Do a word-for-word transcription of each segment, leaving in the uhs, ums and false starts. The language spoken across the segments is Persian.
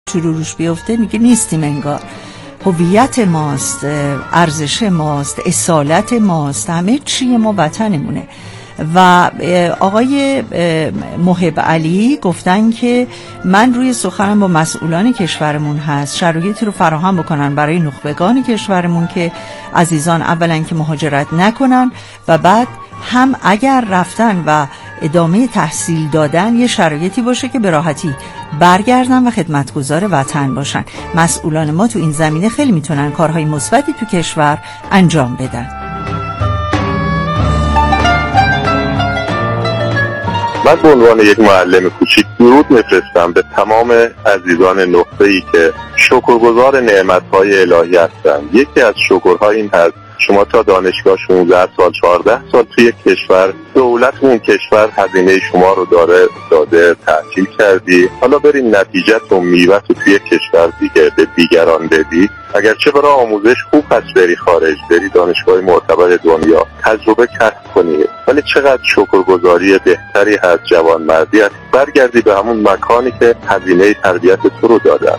کوچولو روش بیفته میگه نیستیم انگار. هویت ماست، ارزش ماست، اصالت ماست، همه چی ما وطنمونه. و آقای محب علی گفتن که من روی سخنم با مسئولان کشورمون هست شرایطی رو فراهم بکنن برای نخبگان کشورمون که عزیزان اولا که مهاجرت نکنن و بعد هم اگر رفتن و ادامه تحصیل دادن یه شرایطی باشه که به راحتی برگردن و خدمتگزار وطن باشن. مسئولان ما تو این زمینه خیلی میتونن کارهای مثبتی تو کشور انجام بدن. من به عنوان یک معلم کوچیک درود میفرستم به تمام عزیزان نقطه‌ای که شکرگزار نعمت‌های الهی هستند. یکی از شکرها این هست شما تا دانشگاه شانزده سال چهارده سال توی کشور، دولت اون کشور هزینه شما رو داره داده، تحصیل کردی، حالا برین نتیجه و میوه تو توی کشور دیگه به دیگران بدی. اگرچه برای آموزش خوب هست بری خارج، بری دانشگاه معتبر دنیا تجربه کسب کنی، ولی چقدر شکرگزاری بهتری هست، جوانمردی هست برگردی به همون مکانی که هزینه تربیت تو رو دادن.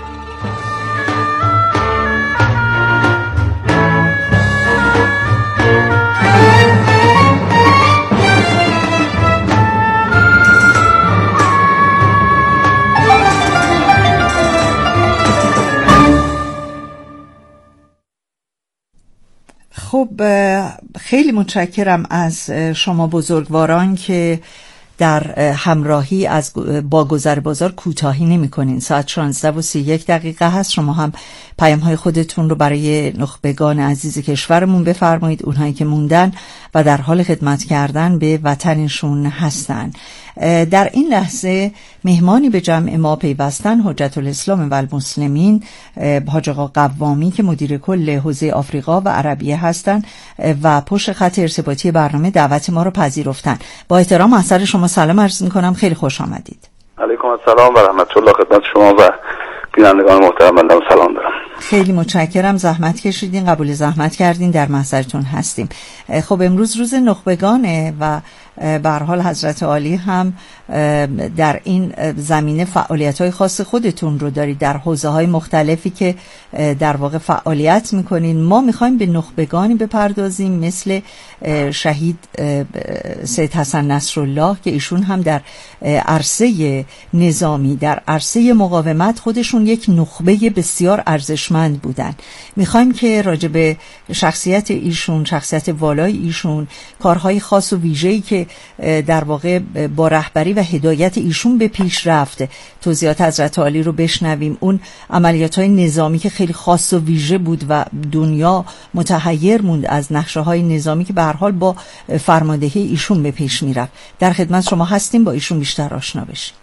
خب خیلی متشکرم از شما بزرگواران که در همراهی از با گذر بازار کوتاهی نمی کنین. ساعت شانزده و سی و یک دقیقه هست. شما هم پیام های خودتون رو برای نخبگان عزیز کشورمون بفرمایید، اونهایی که موندن و در حال خدمت کردن به وطنشون هستن. در این لحظه مهمانی به جمع ما پیوستن حجت الاسلام و المسلمین حاج آقا قوامی که مدیر کل حوزه آفریقا و عربیه هستن و پشت خط ارتباطی برنامه دعوت ما رو پذیرفتن. با احترام از سر شما سلام عرض می‌کنم، خیلی خوش آمدید. علیکم السلام و رحمت الله. خدمت شما و بینندگان محترم بنده سلام دارم. خیلی متشکرم، زحمت کشیدین، قبول زحمت کردین، در محضرتون هستیم. خب امروز روز نخبگانه و به هر حال حضرت عالی هم در این زمینه فعالیت‌های خاص خودتون رو دارید در حوزه‌های مختلفی که در واقع فعالیت می‌کنین. ما می‌خوایم به نخبگانی بپردازیم مثل شهید سید حسن نصرالله که ایشون هم در عرصه نظامی، در عرصه مقاومت خودشون یک نخبه بسیار ارزشمند بودن. می‌خوایم که راجع به شخصیت ایشون، شخصیت والای ایشون، کارهای خاص و ویژه‌ای که در واقع با رهبری و هدایت ایشون به پیش رفته توضیحات حضرت عالی رو بشنویم. اون عملیات‌های نظامی که خیلی خاص و ویژه بود و دنیا متحیر موند از نقشه‌های نظامی که به هر حال با فرماندهی ایشون به پیش میرفت. در خدمت شما هستیم، با ایشون بیشتر آشنا بشیم.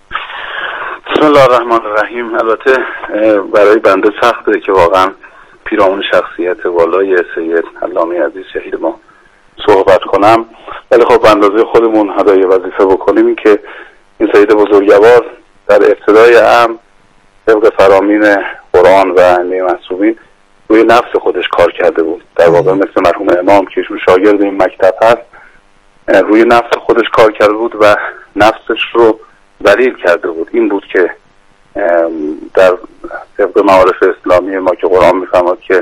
بسم الله الرحمن الرحیم. البته برای بنده سخته که واقعا پیرامون شخصیت والای سید علامه عزیز شهید ما صحبت کنم، ولی خب به اندازه خودمون ادای وظیفه بکنیم. این که این سید بزرگوار در ابتدای امر طبق فرامین قرآن و ائمه معصومین روی نفس خودش کار کرده بود. در واقع مثل مرحوم امام که ایشون شاگرد این مکتب هست، روی نفس خودش کار کرده بود و نفسش رو ذلیل کرده بود. این بود که در طبق معارف اسلامی ما که قرآن میفرماد که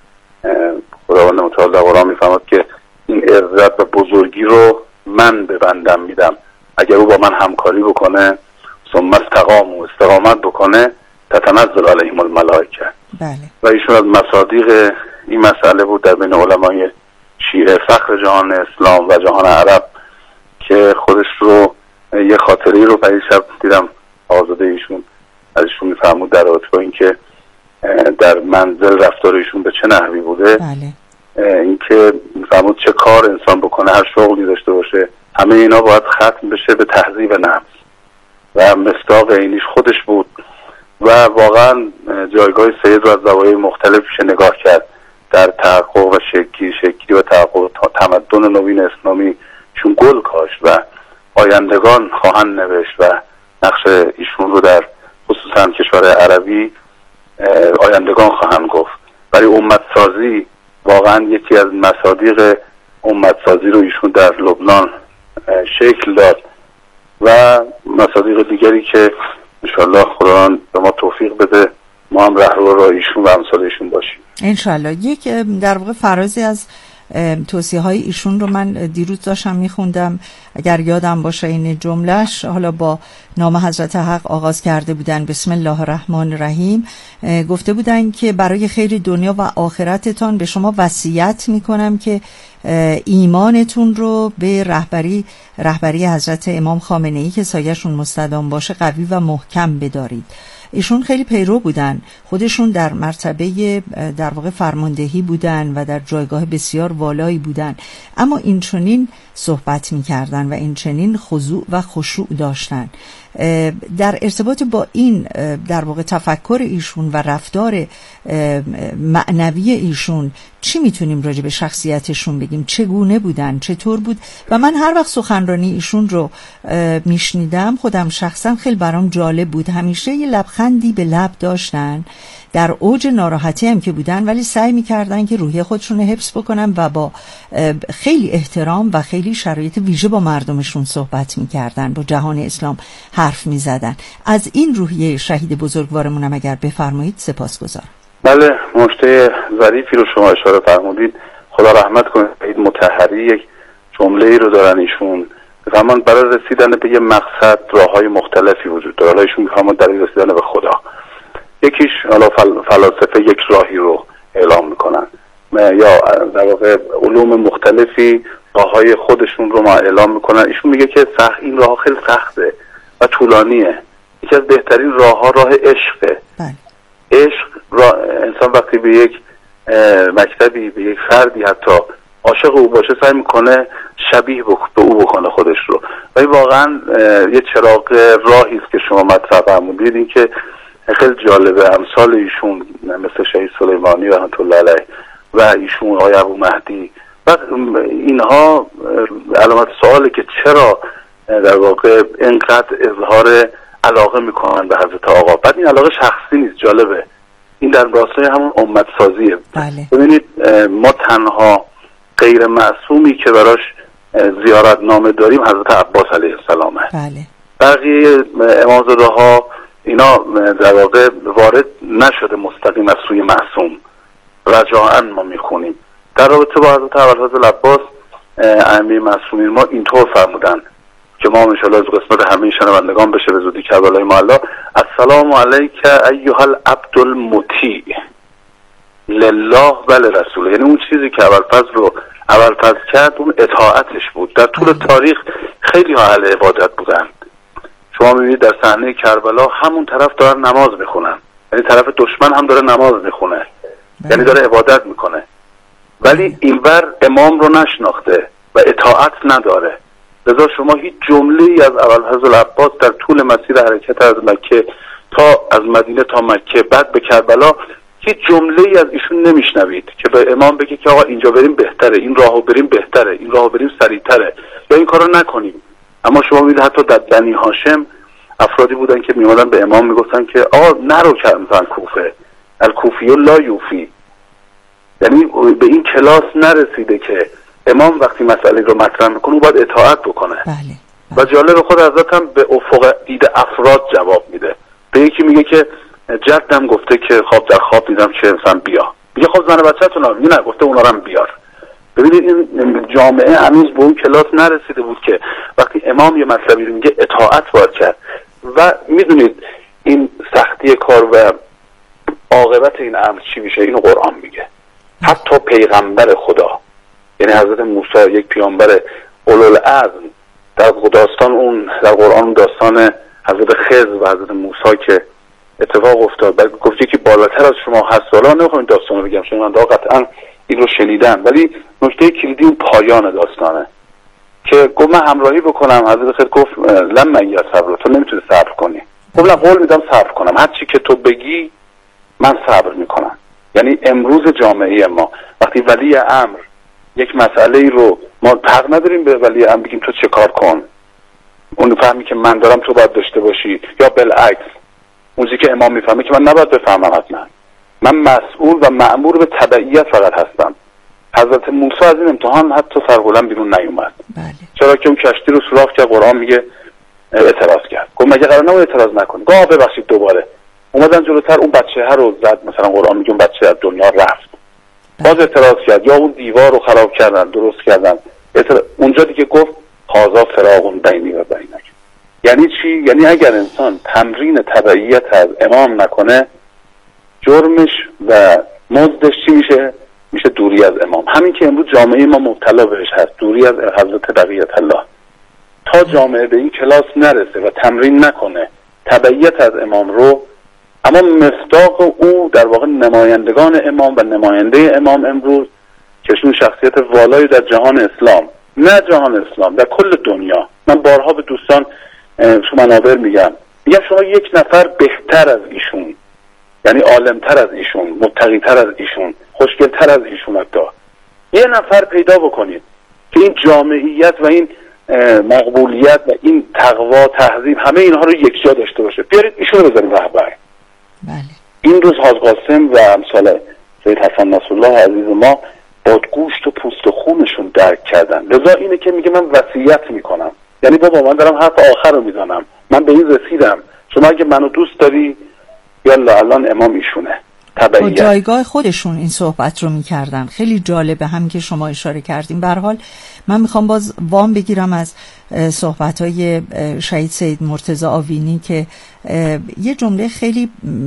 خداوند متعال در قرآن میفرماد که این عزت و بزرگی رو من به بندم میدم، اگر او با من همکاری بکنه ثم استقام و استقامت بکنه تتنزل علیهم الملائکه. بله. و ایشون از مصادیق این مسئله بود در بین علمای شیعه، فخر جهان اسلام و جهان عرب، که خودش رو یه خاطری رو برای شب دیدم آزاده ایشون از ایشون میفرمود در رابطه با اینکه در منزل رفتار ایشون به چه نحوی بوده. بله. اینکه میفرمود چه کار انسان بکنه، هر شغلی داشته باشه، همه اینا باید ختم بشه به تهذیب نفس و مصداق عینیش خودش بود. و واقعا جایگاه سید رو از زوایای مختلفش نگاه کرد در تحقق و شکلی شکلی و تحقق تمدن نوین اسلامی چون گل کاشت و آیندگان خواهند نوشت و نقش ایشون رو در خصوصا کشور عربی آیندگان خواهند گفت. برای امت سازی واقعا یکی از مصادیق امت سازی رو ایشون در لبنان شکل داد و مصادیق دیگری که انشالله خدا به ما توفیق بده، ما هم رهرو را ایشون و امثال ایشون باشیم انشالله. یک در واقع فرازی از توصیه های ایشون رو من دیروز داشتم میخوندم، اگر یادم باشه این جملهش، حالا با نام حضرت حق آغاز کرده بودن، بسم الله الرحمن الرحیم، گفته بودن که برای خیر دنیا و آخرتتان به شما وصیت میکنم که ایمانتون رو به رهبری رهبری حضرت امام خامنه ای که سایه‌شون مستدام باشه قوی و محکم بدارید. ایشون خیلی پیرو بودن، خودشون در مرتبه در واقع فرماندهی بودن و در جایگاه بسیار والایی بودن، اما این چنین صحبت می‌کردن و این چنین خضوع و خشوع داشتن. در ارتباط با این در واقع تفکر ایشون و رفتار معنوی ایشون چی میتونیم راجع به شخصیتشون بگیم؟ چگونه بودن؟ چطور بود؟ و من هر وقت سخنرانی ایشون رو میشنیدم خودم شخصا خیلی برام جالب بود. همیشه یه لبخندی به لب داشتن، در اوج ناراحتی هم که بودن ولی سعی میکردن که روحیه خودشون رو حفظ بکنن و با خیلی احترام و خیلی شرایط ویژه با مردمشون صحبت میکردن، با جهان اسلام حرف میزدن. از این روحیه شهید بزرگوارمون هم اگر بفرمایید سپاسگزارم. بله، نکته ظریفی رو شما اشاره فرمودید، خدا رحمت کنه. سید مطهری یک جمله‌ای رو دارن ایشون، زمان برای رسیدن به یه مقصد راه‌های مختلفی وجود داره، حالا ایشون می‌خوام در رسیدن به خدا، یکیش حالا فل... فلاسفه یک راهی رو اعلام میکنن یا در واقع علوم مختلفی راه‌های خودشون رو ما اعلام میکنن. ایشون میگه که سخت این راه خیلی سخته و طولانیه، یکی از بهترین راه‌ها راه عشقه. بله. عشق را... انسان وقتی به یک مکتبی، به یک فردی حتی عاشق او باشه، سعی میکنه شبیه به او بکنه خودش رو. ولی واقعا یه چراغ راهی است که شما مطرح فرمودید، این که خیلی جالبه. امثال ایشون مثل شهید سلیمانی رحمت الله علیه و ایشون آقای ابو مهدی و اینها علامت سواله که چرا در واقع اینقدر اظهار علاقه میکنن به حضرت آقا. بعد این علاقه شخصی نیست، جالبه، این در راستای همون امت سازیه. بله. ببینید ما تنها غیر معصومی که براش زیارت نامه داریم حضرت عباس علیه السلامه. بله. بقیه امامزاده ها اینا در واقع وارد نشده مستقیم از سوی معصوم، رجاءً ما میخونیم. در رابطه با حضرت ابوالفضل عباس ائمه معصومین ما اینطور فرمودن که ما انشاءالله از قسمت همه شنوندگان بشه به زودی کربلای معلا: السلام علیک ایها العبد المطیع لله و لرسوله. یعنی اون چیزی که ابوالفضل رو ابوالفضل کرد اون اطاعتش بود. در طول تاریخ خیلی ها اهل عبادت بودن. شما میبینید در صحنه کربلا همون طرف دارن نماز میخونن، یعنی طرف دشمن هم داره نماز میخونه، یعنی داره عبادت میکنه، ولی اینور امام رو نشناخته و اطاعت نداره. لذا شما هیچ جمله‌ای از ابوالفضل عباس در طول مسیر حرکت از مکه تا از مدینه تا مکه بعد به کربلا هیچ جمله‌ای از ایشون نمیشنوید که به امام بگه که آقا اینجا بریم بهتره، این راهو بریم بهتره، این راهو بریم سریعتره، یا این کارو نکنیم. اما شما می‌بینید حتی در بنی هاشم افرادی بودن که میومدن به امام میگفتن که آقا نرو مثلا کوفه، الکوفی لا یوفی. یعنی به این کلاس نرسیده که امام وقتی مسئله رو مطرح میکنه باید اطاعت بکنه. بله. و جالب خود حضرت هم به افق دید افراد جواب میده. به یکی میگه که جدم گفته که خواب در خواب دیدم که مثلا بیا، میگه خب زن بچه‌تون هم نه، گفته اونا رو هم بیار. ببینید این جامعه هنوز به اون کلاس نرسیده بود که وقتی امام یه مطلبی رو میگه اطاعت باید کرد. و میدونید این سختی کار و عاقبت این امر چی میشه؟ اینو قرآن میگه. حتی پیغمبر خدا، یعنی حضرت موسی، یک پیامبر اولوالعزم، در داستان اون در قرآن داستان حضرت خضر و حضرت موسی که اتفاق افتاد، بعد گفت که بالاتر از شما هست. حالا نمیخوام داستان رو بگم چون من قطعا این رو شنیدم، ولی نکته کلیدی اون پایان داستانه که گفت من همراهی بکنم. حضرت خضر گفت لم من صبر، تو نمیتونی صبر کنی. گفت نه، قول میدم صبر کنم، هر چی که تو بگی من صبر میکنم. یعنی امروز جامعه ما وقتی ولی امر یک مسئله رو، ما حق نداریم به ولی امر بگیم تو چه کار کن، اون فهمی که من دارم تو باید داشته باشی، یا بالعکس اونجایی که امام میفهمه که من نباید بفهمم. حتما من مسئول و مأمور به تبعیت فقط هستم. حضرت موسی از این امتحان حتی سربلند بیرون نیومد. بله. چرا که اون کشتی رو سوراخ کرد. قرآن میگه اعتراض کرد. گفت مگه قرار نبود اعتراض نکنی؟ گفت ببخشید دوباره. اومدن جلوتر، اون بچه ها رو زد، مثلا قرآن میگه اون بچه از دنیا رفت. باز اعتراض کرد، یا اون دیوار رو خراب کردن، درست کردن. اونجا دیگه گفت هذا فراق بینی و بینک. یعنی چی؟ یعنی اگر انسان تمرین تبعیت از امام نکنه، جرمش و مزدش چی میشه؟ میشه دوری از امام. همین که امروز جامعه ما مبتلا بهش هست، دوری از حضرت بقیت الله. تا جامعه به این کلاس نرسه و تمرین نکنه تبعیت از امام رو، اما مصداق او در واقع نمایندگان امام و نماینده امام امروز که شون شخصیت والایی در جهان اسلام، نه جهان اسلام، در کل دنیا. من بارها به دوستان تو منابر میگم میگم شما یک نفر بهتر از ایشون، یعنی عالمتر از ایشون، متقیتر از ایشون، خوشگلتر از ایشون حتی یه نفر پیدا بکنید که این جامعیت و این مقبولیت و این تقوا، تهذیب، همه اینها رو یکجا داشته باشه. بیارید ایشون رو بذارید رهبر. بله. این روز حاج قاسم و امثال سید حسن نصرالله عزیز ما با گوشت و پوست و خونشون درک کردن. لذا اینه که میگه من وصیت میکنم، یعنی بابا من دارم حرف آخر رو میزنم، من به این رسیدم، شما اگه منو دوست داری یالا الان امام ایشونه. با جایگاه خودشون این صحبت رو میکردن. خیلی جالبه هم که شما اشاره کردیم. به هر حال من میخوام باز وام بگیرم از صحبت‌های شهید سید مرتضی آوینی که یه جمله خیلی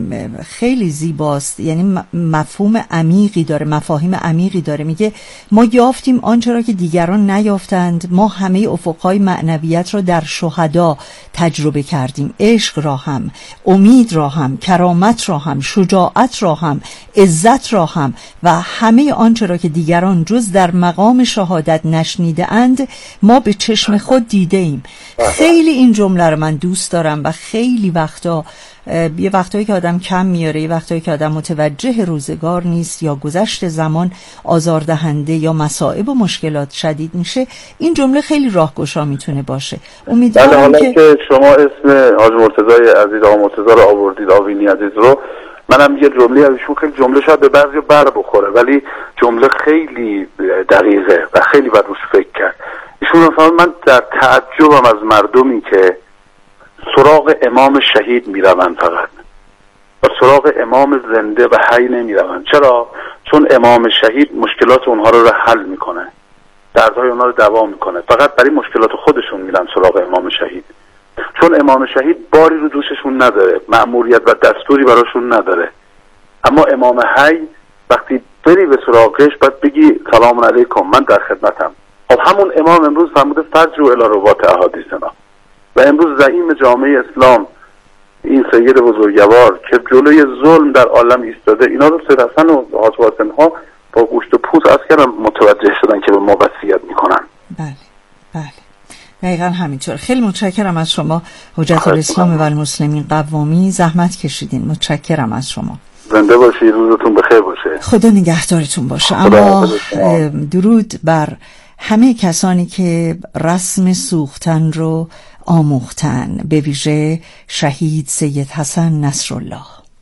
خیلی زیباست، یعنی مفهوم عمیقی داره، مفاهیم عمیقی داره. میگه ما یافتیم آنچه را که دیگران نیافتند، ما همه افقهای معنویت را در شهدا تجربه کردیم، عشق را هم، امید را هم، کرامت را هم، شجاعت را هم، عزت را هم و همه آنچه را که دیگران جز در مقام شهادت نشنیده اند ما به چشم خود دیده ایم. خیلی این جمله رو من دوست دارم و خیلی وقتا یه وقتایی که آدم کم میاره، یه وقتایی که آدم متوجه روزگار نیست یا گذشت زمان آزاردهنده یا مصائب و مشکلات شدید میشه، این جمله خیلی راهگشا میتونه باشه. امیدوارم که... که شما اسم حاج مرتضی عزیز، آقا مرتضی رو آوردید، آوینی عزیز رو، منم یه جمله ازشون، خیلی جمله شاید به بعضی بر بخوره ولی جمله خیلی دقیقه و خیلی باید روش فکر کرد. ایشون فرمود من در تعجبم از مردمی که سراغ امام شهید میروند فقط و سراغ امام زنده و حی نمیروند. چرا؟ چون امام شهید مشکلات اونها رو حل میکنه، دردهای اونها رو دوا میکنه. فقط برای مشکلات خودشون میرن سراغ امام شهید، چون امام شهید باری رو دوششون نداره، مأموریت و دستوری براشون نداره. اما امام حی وقتی بری به سراغش باید بگی سلام علیکم، من در خدمتم. خب همون امام امروز فرموده فرجوا الی روات احادیثنا و امروز زعیم جامعه اسلام این سید بزرگوار که جلوی ظلم در عالم ایستاده، اینا رو سید حسن و حاج قاسم ها با گوشت و پوست از کردن متوجه شدن که به ما وصیت میکنن. بله بله دقیقا همینطور. خیلی متشکرم از شما حجت الاسلام و المسلمین قوامی، زحمت کشیدین. متشکرم از شما. زنده باشید، روزتون بخیر باشه. خدا نگهدارتون باشه. اما درود بر همه کسانی که رسم سوختن رو آموختن، به ویژه شهید سید حسن نصرالله.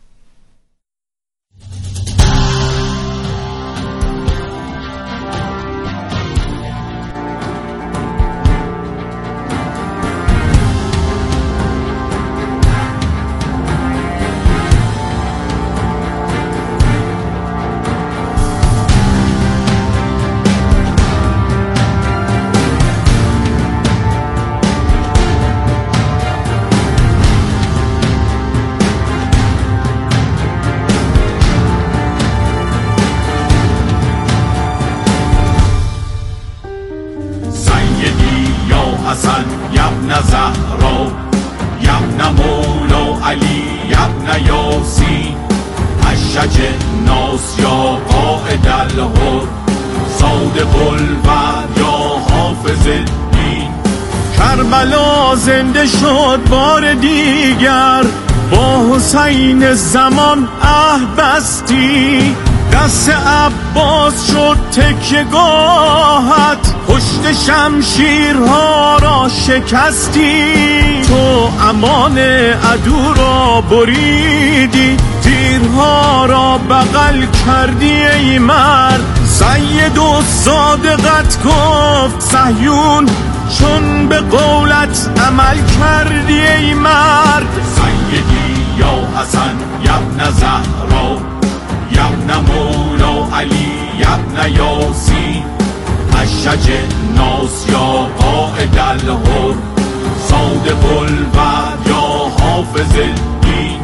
حسن یبن زهرا یبن مولا علی یبن یاسین اشج ناس یا قائد الهر صادق الوعد یا حافظ الدین. کربلا زنده شد بار دیگر، با حسین زمان عهد بستی، دست عباس شد تکیه‌گاهت، پشت شمشیرها را شکستی، تو امان عدو را بریدی، تیرها را بغل کردی ای مرد. سید و صادقت گفت صهیون چون به قولت عمل کردی ای مرد. سیدی یا حسن یبن زهرا یبن مولا علی یبن یاسین اشج ناس یا قائد الهر صادق الوعد یا حافظ الدین.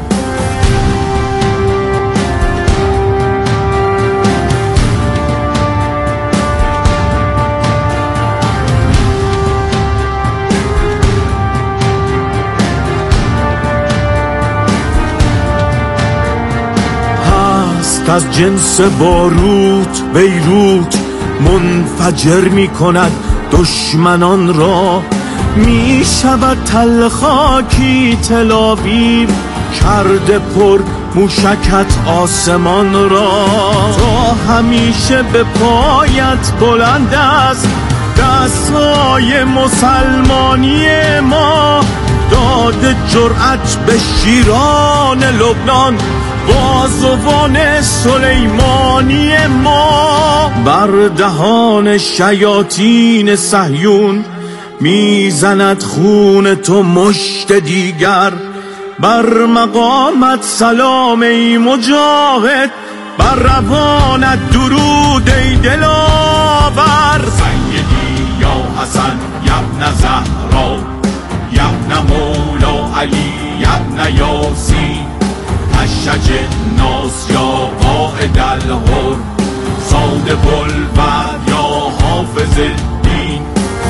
هست از جنس باروت بیروت منفجر می کند دشمنان را. می شود تلخاکی تلاویو کرده پر موشکت آسمان را. تا همیشه به پایت بلند است دستای مسلمانی ما. داد جرأت به شیران لبنان بازوان سلیمانی ما. بر دهان شیاطین صهیون میزند خون تو مشت دیگر. بر مقامت سلام ای مجاهد بر روانت درود ای دلاور. سیدی یا حسن یبن زهرا یبن مولا علی یبن یاسین اشج ناس یا قائد الهر صادق الوعد یا حافظ الدین.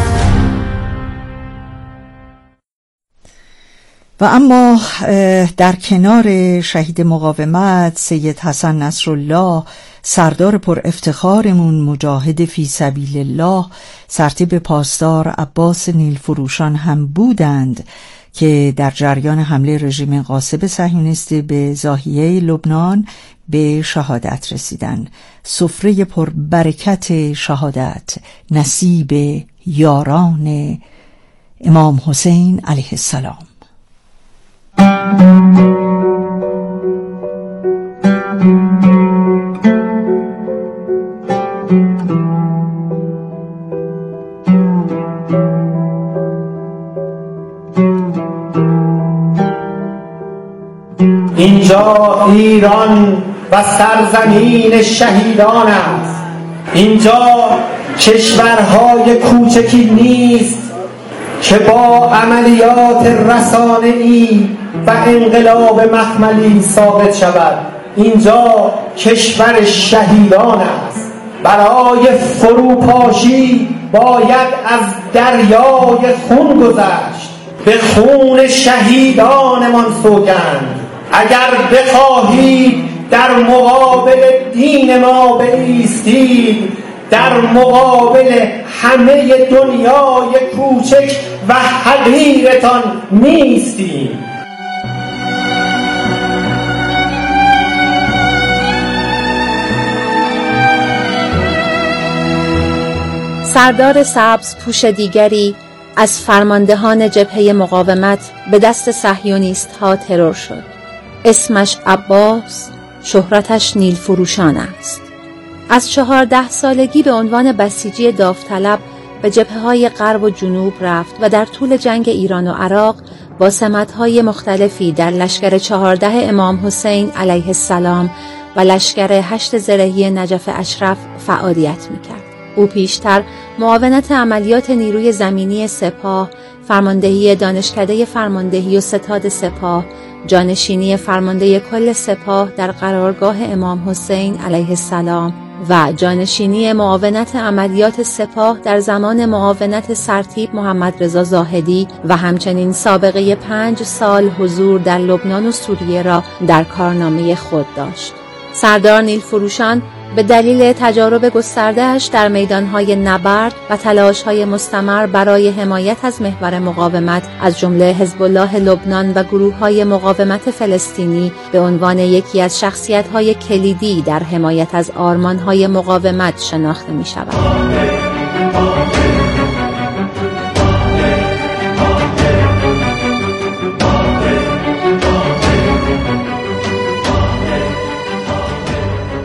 و اما در کنار شهید مقاومت سید حسن نصرالله سردار پر افتخارمون مجاهد فی سبیل الله سرتیپ پاسدار عباس نیلفروشان هم بودند که در جریان حمله رژیم غاصب صهیونیستی به ضاحیه لبنان به شهادت رسیدند. سفره پر برکت شهادت نصیب یاران امام حسین علیه السلام. اینجا ایران و سرزمین شهیدان است. اینجا کشورهای کوچکی نیست که با عملیات رسانه‌ای و انقلاب مخملی ثابت شود. اینجا کشور شهیدان است. برای فروپاشی باید از دریای خون گذشت. به خون شهیدانمان سوگند. اگر بخواهید در مقابل دین ما بایستید، در مقابل همه دنیای کوچک و حقیرتان نیستیم. سردار سبز پوش دیگری از فرماندهان جبهه مقاومت به دست صهیونیست ها ترور شد. اسمش عباس، شهرتش نیلفروشان است. از چهارده سالگی به عنوان بسیجی داوطلب به جبهه‌های غرب و جنوب رفت و در طول جنگ ایران و عراق با سمت‌های مختلفی در لشکر چهارده امام حسین علیه السلام و لشکر هشت زرهی نجف اشرف فعالیت می‌کرد. او پیشتر معاونت عملیات نیروی زمینی سپاه، فرماندهی دانشکده فرماندهی و ستاد سپاه، جانشینی فرمانده کل سپاه در قرارگاه امام حسین علیه السلام و جانشینی معاونت عملیات سپاه در زمان معاونت سرتیپ محمد رضا زاهدی و همچنین سابقه پنج سال حضور در لبنان و سوریه را در کارنامه خود داشت. سردار نیلفروشان به دلیل تجارب گسترده‌اش در میدانهای نبرد و تلاش‌های مستمر برای حمایت از محور مقاومت از جمله حزب الله لبنان و گروه‌های مقاومت فلسطینی به عنوان یکی از شخصیت‌های کلیدی در حمایت از آرمان‌های مقاومت شناخته می‌شود.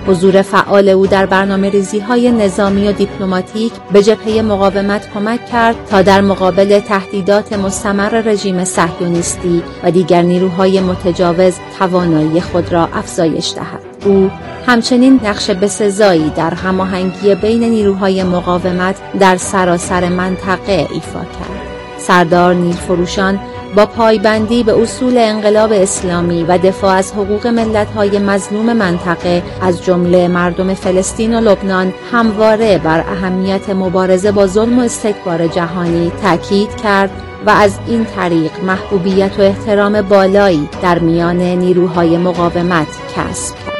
حضور فعال او در برنامه‌ریزی‌های نظامی و دیپلماتیک به جبهه مقاومت کمک کرد تا در مقابل تهدیدات مستمر رژیم صهیونیستی و دیگر نیروهای متجاوز توانایی خود را افزایش دهد. او همچنین نقش بسزایی در هماهنگی بین نیروهای مقاومت در سراسر منطقه ایفا کرد. سردار نیلفروشان با پایبندی به اصول انقلاب اسلامی و دفاع از حقوق ملت‌های مظلوم منطقه از جمله مردم فلسطین و لبنان همواره بر اهمیت مبارزه با ظلم و استکبار جهانی تاکید کرد و از این طریق محبوبیت و احترام بالایی در میان نیروهای مقاومت کسب کرد.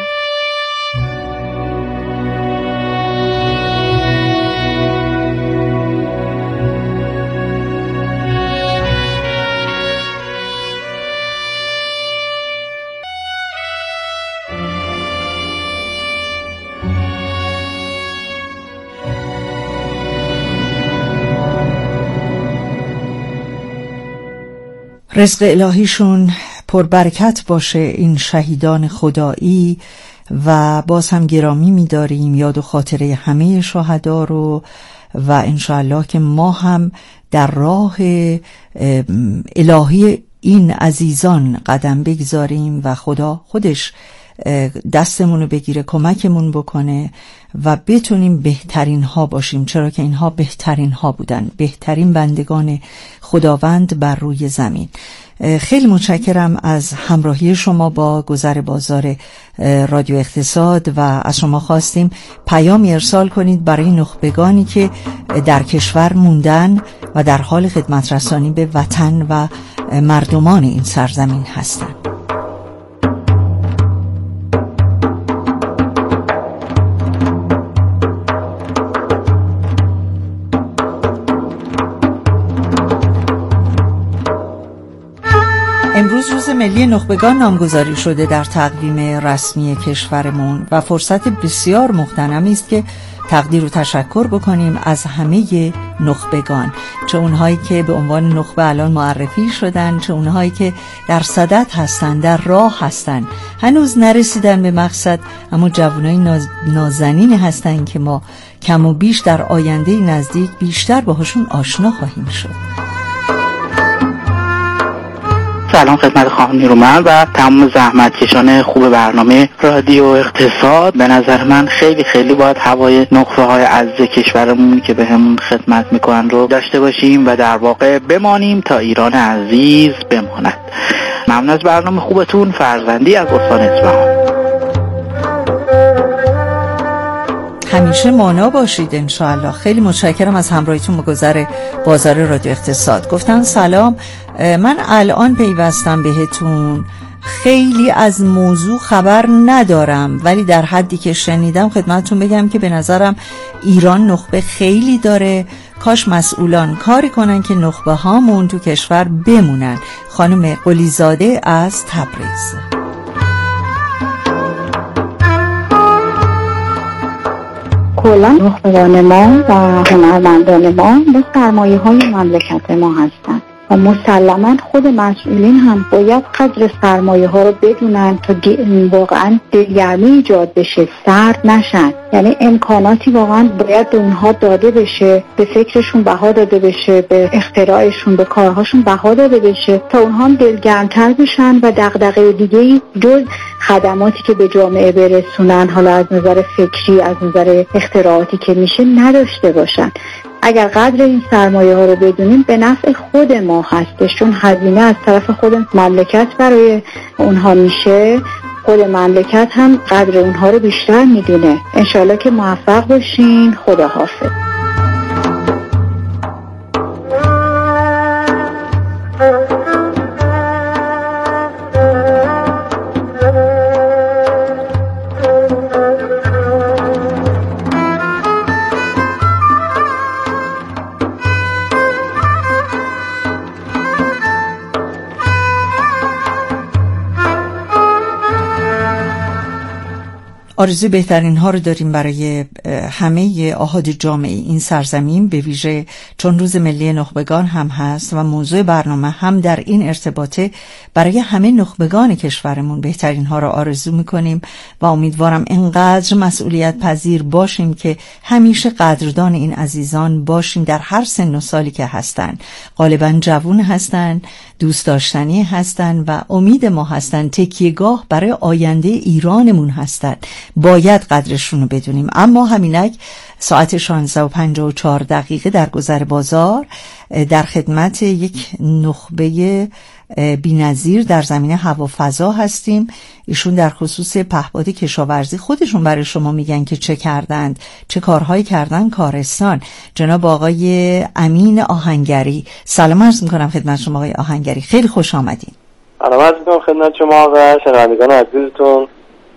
رزق الهیشون پربرکت باشه این شهیدان خدایی و باز هم گرامی می‌داریم یاد و خاطره همه شهدا رو و انشاءالله که ما هم در راه الهی این عزیزان قدم بگذاریم و خدا خودش دستمون رو بگیره، کمکمون بکنه و بتونیم بهترین ها باشیم، چرا که اینها بهترین ها بودن، بهترین بندگان خداوند بر روی زمین. خیلی متشکرم از همراهی شما با گذر بازار رادیو اقتصاد و از شما خواستیم پیامی ارسال کنید برای نخبگانی که در کشور موندن و در حال خدمت رسانی به وطن و مردمان این سرزمین هستند. امروز روز ملی نخبگان نامگذاری شده در تقویم رسمی کشورمون و فرصت بسیار مغتنمی است که تقدیر و تشکر بکنیم از همه نخبگان، چه اونهایی که به عنوان نخبه الان معرفی شدن، چه اونهایی که در صدد هستن، در راه هستن، هنوز نرسیدن به مقصد، اما جوانای ناز... نازنینی هستن که ما کم و بیش در آینده نزدیک بیشتر باهاشون آشنا خواهیم شد. سلام خدمت خانم نیرومند و تمام زحمتکشان خوب برنامه رادیو اقتصاد. به نظر من خیلی خیلی باید هوای نخبه های عزیز کشورمون که به همون خدمت میکنن رو داشته باشیم و در واقع بمانیم تا ایران عزیز بماند. ممنون از برنامه خوبتون. فرزندی از استان اصفهان. همیشه مانا باشید انشاءالله. خیلی متشکرم از همراهیتون به گذر بازار رادیو اقتصاد. گفتن سلام، من الان پیوستم بهتون، خیلی از موضوع خبر ندارم ولی در حدی که شنیدم خدمتتون بگم که به نظرم ایران نخبه خیلی داره، کاش مسئولان کاری کنن که نخبه هامون تو کشور بمونن. خانم قلیزاده از تبریز. کلا نخبگان ما و هنرمندان ما به سرمایه های مملکت ما هستند و مسلماً خود مسئولین هم باید قدر سرمایه ها رو بدونن تا واقعاً دلگرمی ایجاد بشه، سرد نشن. یعنی امکاناتی واقعاً باید به اونها داده بشه، به فکرشون بها داده بشه، به اختراعشون، به کارهاشون بها داده بشه تا اونها هم دلگرمتر بشن و دغدغه دیگه‌ای جز خدماتی که به جامعه برسونن، حالا از نظر فکری، از نظر اختراعاتی که میشه، نداشته باشن. اگر قدر این سرمایه ها رو بدونیم به نفع خود ما هستش، چون هزینه از طرف خود مملکت برای اونها میشه، خود مملکت هم قدر اونها رو بیشتر میدونه. انشالله که موفق باشین. خدا حافظ. آرزوی بهترین ها رو داریم برای همه آحاد جامعه این سرزمین، به ویژه چون روز ملی نخبگان هم هست و موضوع برنامه هم در این ارتباطه. برای همه نخبگان کشورمون بهترین ها رو آرزو میکنیم و امیدوارم اینقدر مسئولیت پذیر باشیم که همیشه قدردان این عزیزان باشیم در هر سن و سالی که هستن. غالبا جوون هستن، دوست داشتنی هستن و امید ما هستن، تکیهگاه برای آینده ایرانمون هستن. باید قدرشون رو بدونیم. اما همینک ساعت شانزده و پنجاه و چهار دقیقه در گذر بازار در خدمت یک نخبه بی‌نظیر در زمینه هوافضا هستیم. ایشون در خصوص پهپاد کشاورزی خودشون برای شما میگن که چه کردند، چه کارهایی کردن کارستان. جناب آقای امین آهنگری، سلام عرض میکنم خدمت شما آقای آهنگری، خیلی خوش آمدین. سلام عرض میکنم خدمت شما و شنوندگان عزیزتون،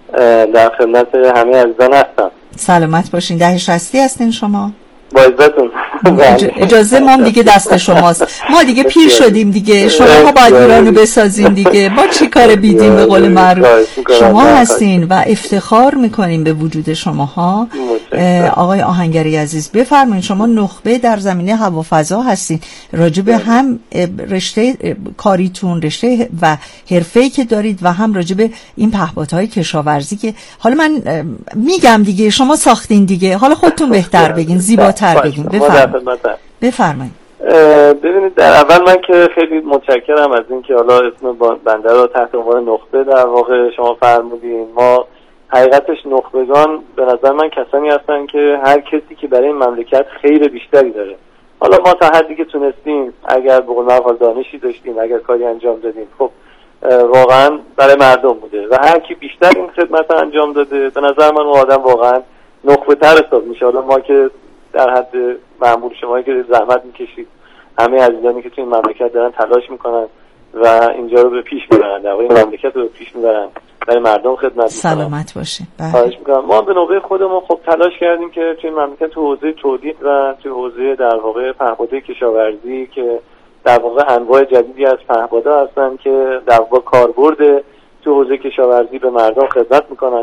در خدمت همه عزیزان هستم. سلامت باشین. ده شصتی هستین شما؟ با عزتون. اجازه ما دیگه دست شماست. ما دیگه پیر شدیم دیگه، شما ها باید ایرانو بسازین دیگه. با چی کار بیدیم به قول معروف. شما هستین و افتخار میکنیم به وجود شماها. آقای آهنگری عزیز بفرمایید، شما نخبه در زمینه هوافضا هستین. راجب هم رشته کاریتون، رشته و حرفه‌ای که دارید و هم راجب این پهپادهای کشاورزی که حالا من میگم دیگه، شما ساختین دیگه، حالا خودتون بهتر بگین، زیباتر بگین. بفرمایید. بفرمایید. ببینید، در اول من که خیلی متشکرم از اینکه حالا اسم بنده رو تحت عنوان نخبه در واقع شما فرمودین. ما حقیقتش نخبگان به نظر من کسانی هستن که هر کسی که برای این مملکت خیر بیشتری داره. حالا ما تا حدی که تونستیم، اگر به قول معروف دانشی داشتیم، اگر کاری انجام دادیم، خب واقعا برای مردم بوده و هر کی بیشتر این خدمت انجام داده به نظر من اون آدم واقعا نخبه تر حساب میشه. حالا ما که در حد معمول، شما که زحمت میکشید، همه عزیزانی که تو این مملکت دارن تلاش میکنن و اینجا رو به پیش میبرن، در واقع این مملکت رو به پیش میبرن، برای مردم خدمت میکنن. سلامت باشه. خواهش میکنم. ما به نوبه خودمون خب تلاش کردیم که تو این مملکت تو حوزه تولید و تو حوزه در واقع پهپادهای کشاورزی که در واقع انواع جدیدی از پهپادها هستن که در واقع کاربرد تو حوزه کشاورزی به مردم خدمت میکنن،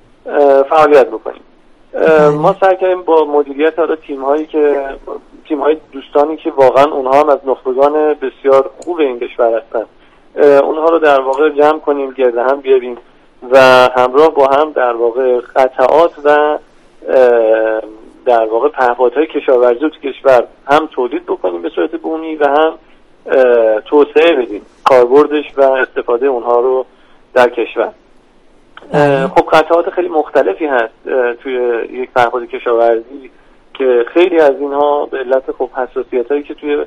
فعالیت بکنیم. ما سعی کردیم با مدیریت حالا تیم هایی که تیم های دوستانی که واقعا اونها هم از نخبگان بسیار خوب این کشور هستن، اونها رو در واقع جمع کنیم، گرد هم بیاریم و همراه با هم در واقع قطعات و در واقع پهپادهای کشاورزی تو کشور هم تولید بکنیم به صورت بومی و هم توسعه بدیم کاربردش و استفاده اونها رو در کشور. خب قطعات خیلی مختلفی هست توی یک پهپاد کشاورزی که خیلی از اینها به علت خب حساسیتایی که توی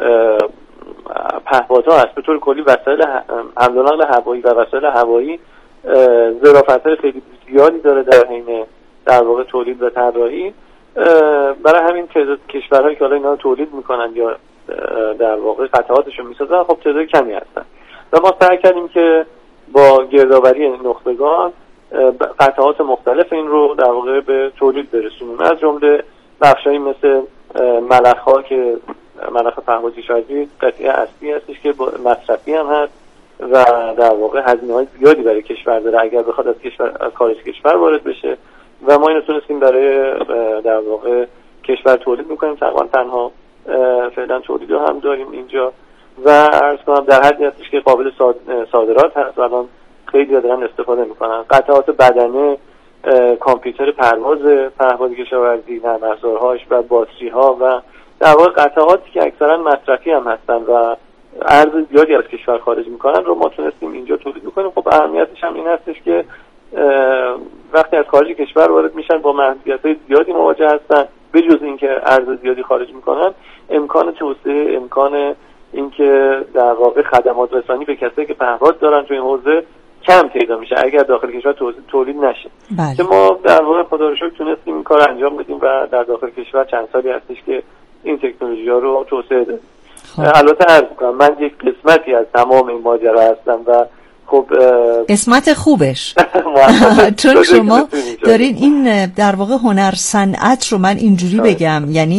پهپادها هست، به طور کلی وسایل حمل و نقل هوایی و وسایل هوایی ظرافت‌های خیلی زیادی داره در حین در واقع تولید و طراحی. برای همین تعداد کشورهایی که حالا اینا رو تولید میکنن یا در واقع قطعاتشون میسازن خب تعداد کمی هستن و ما سعی کردیم که با گردآوری نخبگان قطعات مختلف این رو در واقع به تولید برسونیم، از جمله بخشایی مثل ملخ‌ها که ملخ پهپاد کشاورزی قطعه اصلی هستش که مصرفی هم هست و در واقع هزینه‌های زیادی برای کشور داره اگر بخواد از کشور از خارج کشور وارد بشه و ما اینو تونستیم برای در واقع کشور تولید میکنیم. تقریبا تنها فعلا تولید رو هم داریم اینجا و عرض کنم در حدی هستش که قابل صادرات هست و الان خیلی دارن استفاده میکنن. قطعات بدنه، کامپیوتر پرواز پهپاد کشاورزی، نرم افزارهاش و باتری ها و در واقع قطعاتی که اکثرا مصرفی هم هستن و ارز زیادی از کشور خارج میکنن رو ما تونستیم اینجا تولید میکنیم. خب اهمیتش هم این هستش که وقتی از خارج کشور وارد میشن با محدودیت‌های زیادی مواجه هستن، به جز اینکه ارز زیادی خارج میکنن، امکان توسعه، امکان اینکه در واقع خدمات رسانی به کسایی که پهپاد دارن تو این حوزه کم پیدا میشه اگر داخل کشور تولید نشه. بله. که ما در واقع خدا رو شکر تونستیم این کار انجام بدیم و در داخل کشور چند سالی هستش که این تکنولوژی ها رو توسعه دادیم. البته عرض کنم من یک قسمتی از تمام این ماجرا هستم و خب قسمت خوبش چون شما دارین این در واقع هنر صنعت رو من اینجوری بگم، یعنی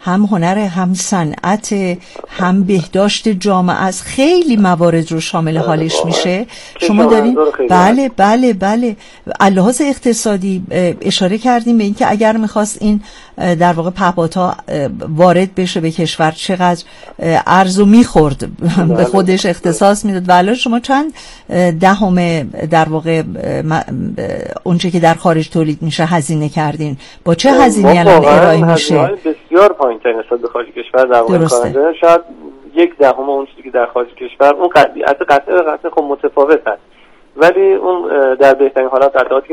هم هنر، هم صنعت، هم بهداشت جامعه است، خیلی موارد رو شامل حالش میشه. شما دارین بله بله بله لحاظ اقتصادی اشاره کردیم به این که اگر میخواست این در واقع پهپادها وارد بشه به کشور چقدر ارزو میخورد، به خودش اختصاص میداد. ولی شما چند دهم در واقع اونچه که در خارج تولید میشه هزینه کردین؟ با چه هزینه‌ای الان ارائه میشه؟ بسیار پایین‌تر نسبت به خارج کشور در واقع کارنده، شاید یک دهم اون چیزی که در خارج کشور، اون قطعی قطعه به قطعه خب متفاوت است، ولی اون در بهترین حالت قطعاتی